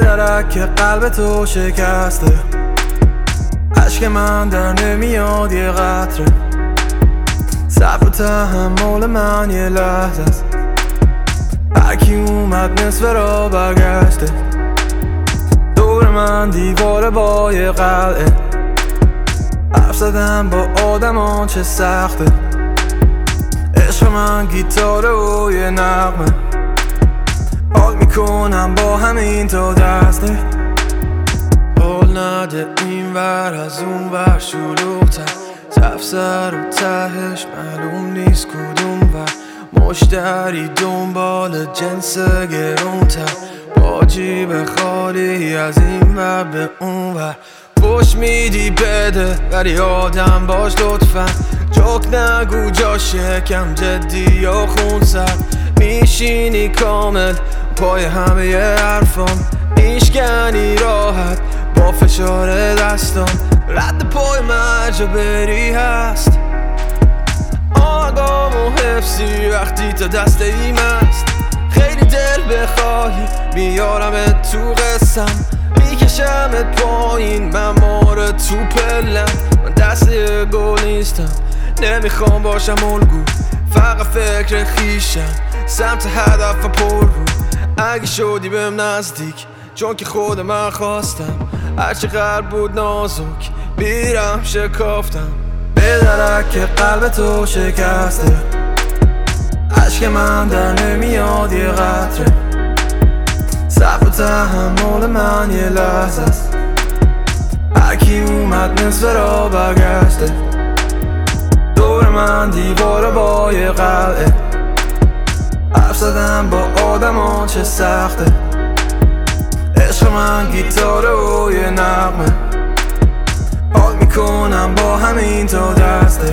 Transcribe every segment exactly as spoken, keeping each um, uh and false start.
درک که قلب تو شکسته، عشق من در نمیاد یه قطره، صبر و تحمل من یه لحظه است، هرکی اومد نصف را برگشته، دور من دیواره با یه قلعه، حرف زدم با آدمان چه سخته، عشق من گیتاره و یه نغمه، حال میکنم با همین تا دسته، حال نده این ور از اون ور شلوغ‌تر، تفسر و تهش معلوم نیست کدوم ور، مشتری دنبال جنس گرونتر، با جیب خالی از این ور به اون ور، پشت میدی بده ولی آدم باش لطفا، جوک نگو جا شکم جدی یا خون سر، میشینی کامل پای همه ی حرفام، میشکنی راحت با فشار دستام، رد پای مرجا بری هست، آقام و حفظی وقتی تا دست ایم است، خیلی دل بخواهی بیارمت تو قسم، میکشمت پایین من ماره تو پلم، من دست یه گل نیستم نمیخوام باشم الگو، فقط فکر خیشم سمت هدف پر رو، اگه شدی بهم نزدیک چون که خود من خواستم، هرچقدر بود نازک بیرم شکافتم، به درک که قلب تو شکسته، عشق من در نمیاد یه قطره، صبر و تحمل من یه لحظه است، هرکی اومد نصف را برگشته، دور من دیواره با یه قلعه، حرف زدم با آدمان چه سخته، عشق من گیتاره و یه نغمه، حال میکنم با همین تا دسته.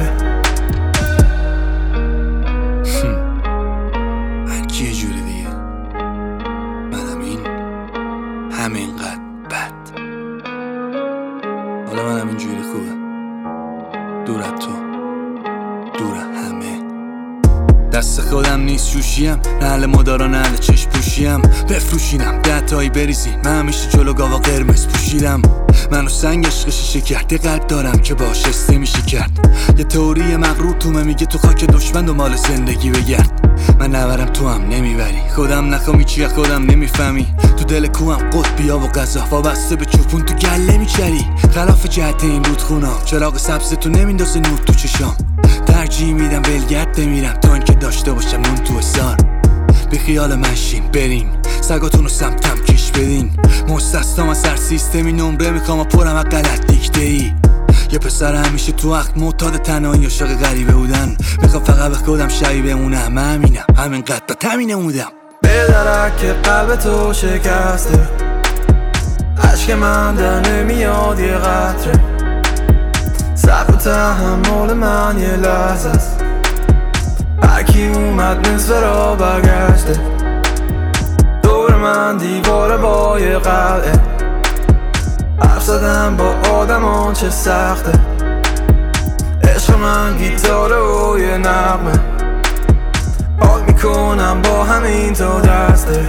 هرکی یه جوری دیگه، منم این همینقدر بد، حالا منم اینجوری خوبه، دور از تو، دور همه، دست خودم نیست شوشیم، نه اهل مدارا نه اهل چشم پوشیم، بفروشینم ده تایی بریزین، من همیشه جلو گاوا قرمز پوشیدم، منو سنگ عشق شیشه کرده قلب دارم که باش استه میشه کرد، یه تئوری مغرور تومه میگه تو خاک دشمن دنبال زندگی بگرد، من نبرم تو هم نمیبری، خودم نخوامی چیه خودم نمیفهمی، تو دل کوهم قطبیا و غذا وابسته به چوپون تو گله میچری، خلاف جهت این رودخونام، چراغ سبز تو نمیندازه نور تو چشام، ترجیح میدم ولگرد بمیرم تا اینکه داشته باشم نون تو حصار، بی خیال منشین برین سگاتونو سمتم کش بدین، مستثنام از هر سیستمی نمره میخوام و پرم از غلط دیکته ای، یه پسر همیشه تو وقت معتاد تنهایی عاشق غریبه بودن، میخوام فقط به خودم شبیه بمونم، من همینم همینقدر با تمینه مودم، به درک که قلب تو شکسته، عشق من در نمیاد یه قطره، صبر و تحمل من یه لحظه است، هرکی اومد نصف را برگشته، دور من دیواره با یه قلعه، حرف زدم با آدمان چه سخته، عشق من گیتاره و یه نغمه، حال میکنم با همین تا دسته،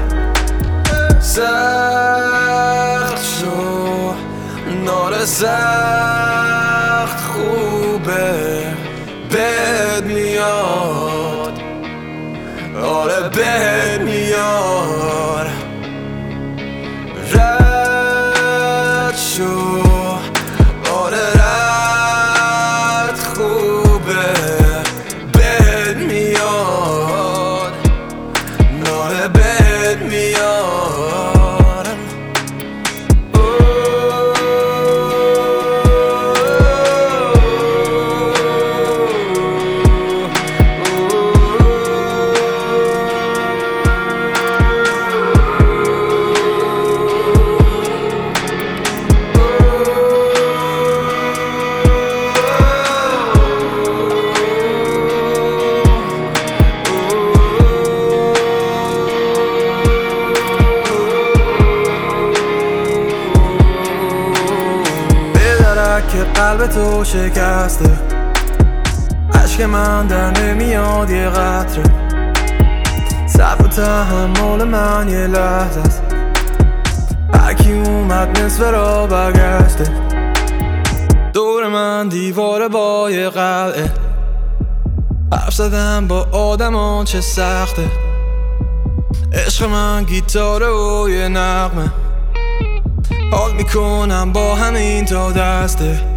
سخت شو نار سخت خوبه بد میاد، آره بد میاد، رد شو آره رد خوبه بد میاد، آره بد میاد، که قلب تو شکسته، عشق من در نمیاد یه قطره، صبر و تحمل من یه لحظه است، هرکی اومد نصف را برگشته. دور من دیوار با یه قلعه، حرف زدم با آدمان چه سخته. عشق من گیتاره و یه نغمه، حال میکنم با همین تا دسته.